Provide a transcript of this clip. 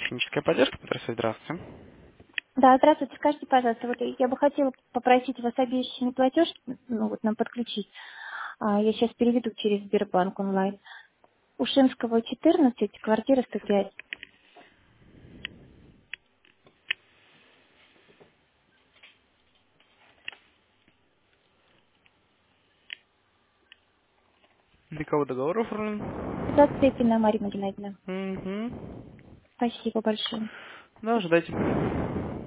техническая поддержка, Петросович, здравствуйте. Да, здравствуйте. Скажите, пожалуйста, вот я бы хотела попросить вас обещанный платеж, ну вот нам подключить. Я сейчас переведу через Сбербанк онлайн. Ушинского, 14, квартира 105. Для кого договор оформлен? Зацепина Марина Геннадьевна. Угу. Спасибо большое. Да, ожидайте.